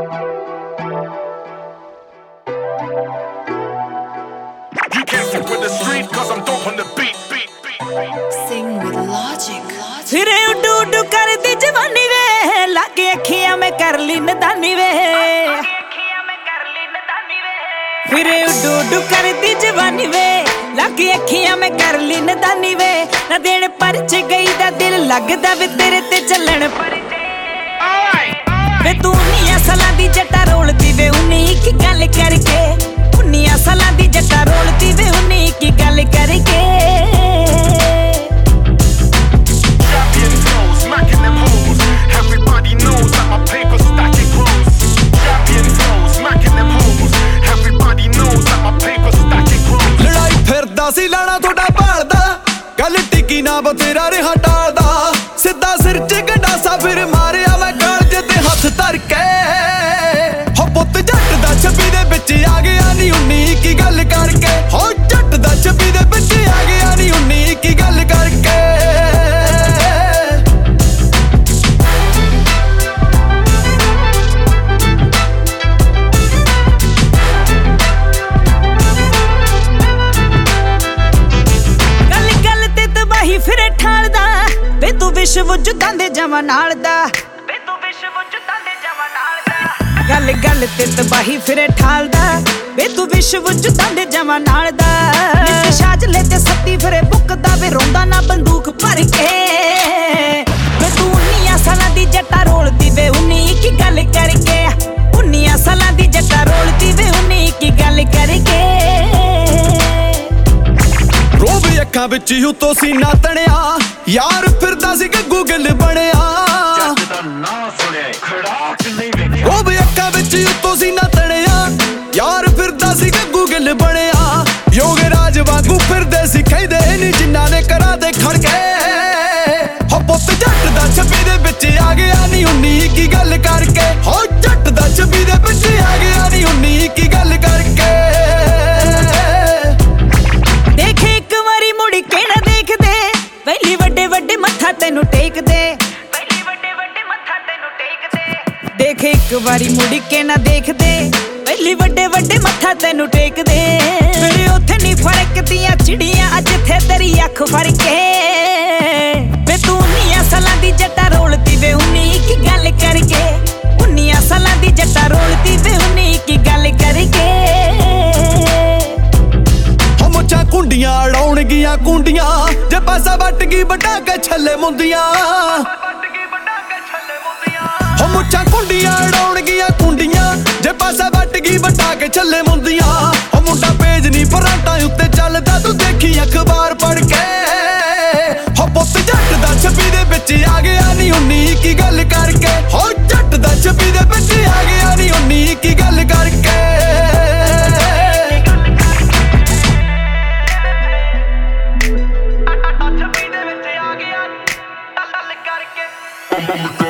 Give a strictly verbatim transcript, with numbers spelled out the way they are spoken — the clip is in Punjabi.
You can't fuck with the street cause I'm dope on the beat. Sing with logic. फिरे उडू उडू करदी जवानी वे लागे अखियां में कर ली नदानी वे फिरे उडू उडू करदी जवानी वे लागे अखियां में कर ली नदानी वे ना देण परच गई दा दिल लगदा वे तेरे ते चलण परचे वे तू उन्नियां सालां दी जट्टा रोलदी वे उन्नी की गल करके उन्नियां सालां दी जट्टा रोलदी वे उन्नी की गल करके Smacking them hoes, everybody knows that my paper's stacking close. Champion flow, smacking them hoes, everybody knows that my paper's stacking close. ਲੜਾਈ ਫਿਰਦਾ ਸੀ ਲਾਣਾ ਤੁਹਾਡਾ ਭਾਲਦਾ ਗੱਲ ਟਿੱਕੀ ਨਾ ਬਤੇਰਾ ਰਿਹਾ ਟਾਲਦਾ ਸਿੱਧਾ ਸਿਰ ਚ ਗੰਡਾਸਾ ਫਿਰ ਮਾਰਿਆ ਮੈਂ ਕਾਲਜ ਤੇ ਹੱਥ ਧਰ ਕੇ ਹੋ ਪੁੱਤ ਜੱਟ ਦਾ ਛੱਬੀ ਦੇ ਵਿੱਚ ਆ ਗਿਆ ਨੀ ਉਨੀ ਕੀ ਗੱਲ ਕਰਕੇ ਹੋ ਜੱਟ ਦਾ ਛੱਬੀ ਦੇ ਵਿੱਚ ਆ ਗਿਆ ਨੀ ਉਨੀ ਕੀ ਗੱਲ ਕਰਕੇ फिरे ठालदा वे तू विश्व जुद्धां दे जवां नाल दा वे तू विश्व जुद्धां दे जवां नाल दा गल गल ते तबाही फिरे ठालदा वे तू विश्व जुद्धां दे जवां नाल दा नित शाजले ते सत्ती फिरे बुकदा वे रोंदा ना बंदूक भर के वे तू उन्नियां सालां दी जट्टा रोलदी वे उन्नी की गल करके उन्नियां सालां दी जट्टा रोलदी वे उन्नी की गल करके ਰੋਬ ਅੱਖਾਂ ਵਿੱਚ ਉਤੋਂ ਸੀਨਾ ਤਣਿਆ ਯਾਰ ਫਿਰਦਾ ਸੀ ਗੱਗੂ ਗਿੱਲ ਬਣਿਆ ਜੱਟ ਦਾ ਨਾਂ ਸੁਣਿਆ ਖੜਾਕ ਨਹੀਂ ਵੇਖਿਆ ਰੋਬ ਅੱਖਾਂ ਵਿੱਚ ਉਤੋਂ ਸੀਨਾ ਤਣਿਆ ਯਾਰ ਫਿਰਦਾ ਸੀ ਗੱਗੂ ਗਿੱਲ ਬਣਿਆ ਯੋਗ ਰਾਜ ਵਾਂਗੂ ਫਿਰਦੇ ਸੀ ਕਹਿੰਦੇ ਨਹੀਂ ਜਿਨ੍ਹਾਂ ਨੇ ਕਰਾ ਦੇ ਖੜ ਕੇ ਹੋ ਪੁੱਤ ਜੱਟ ਦਾ ਛੱਬੀ ਦੇ ਵਿੱਚ ਆ ਗਿਆ ਨੀ ਉਨੀ ਕੀ ਗੱਲ ਕਰਕੇ ਹੋ ਜੱਟ ਦਾ ਛੱਬੀ ਦੇ ਵਿੱਚ ਆ ਗਿਆ ਨੀ ਉਨੀ ਕੀ ਗੱਲ ਕਰਕੇ ਪਹਿਲੀ ਵੱਡੇ ਵੱਡੇ ਮੱਥਾ ਤੈਨੂੰ ਟੇਕਦੇ ਪਹਿਲੀ ਵੱਡੇ ਵੱਡੇ ਮੱਥਾ ਤੈਨੂੰ ਟੇਕਦੇ ਦੇਖ ਇੱਕ ਵਾਰੀ ਮੁੜ ਕੇ ਨਾ ਦੇਖਦੇ ਪਹਿਲੀ ਵੱਡੇ ਵੱਡੇ ਮੱਥਾ ਤੈਨੂੰ ਟੇਕਦੇ ਮੇਰੇ ਉੱਥੇ ਨਹੀਂ ਫਰਕਦੀਆਂ ਚਿੜੀਆਂ ਅੱਜ ਥੇ ਤੇਰੀ ਅੱਖ ਫਰਕੇ ਵੇ ਤੂੰ ਉन्नियां ਸਾਲਾਂ ਦੀ ਜੱਟਾ ਰੋਲਦੀ ਵੇ ਉन्नी ਕੀ ਗੱਲ ਕਰਕੇ उन्नियां ਸਾਲਾਂ ਦੀ ਜੱਟਾ ਰੋਲਦੀ ਵੇ उन्नी ਕੀ ਗੱਲ ਕਰਕੇ ਮੁੱਛਾਂ ਕੁੰਡੀਆਂ ਅੜਾਉਣਗੀਆਂ ਕੁੰਡੀਆਂ ਜੇ ਪਾਸਾ ਵੱਟ ਗਈ ਵੱਡਾ ਕੇ ਛੱਲੇ ਮੁੰਦੀਆਂ ਹੋ ਮੁੱਛਾਂ ਕੁੰਡੀਆਂ ਅੜਾਉਣਗੀਆਂ ਕੁੰਡੀਆਂ ਜੇ ਪਾਸਾ ਵੱਟ ਗਈ ਵੱਡਾ ਕੇ ਛੱਲੇ ਮੁੰਦੀਆਂ ਹੋ ਮੁੰਡਾ ਪੇਜ ਨਹੀਂ ਪਰਾਂਟਾਂ ਉੱਤੇ ਚੱਲਦਾ ਤੂੰ ਦੇਖੀ ਅਖਬਾਰ ਪੜ ਕੇ ਹੋ ਪੁੱਤ ਜੱਟ ਦਾ ਛੱਬੀ ਦੇ ਵਿੱਚ ਆ ਗਿਆ ਨੀ ਉਨੀ ਕੀ ਗੱਲ ਕਰਕੇ ਹੋ ਜੱਟ ਦਾ ਛੱਬੀ ਦੇ ਵਿੱਚ ਆ ਗਿਆ ਨੀ ਉਨੀ ਕੀ ਗੱਲ ਕਰਕੇ I'm on the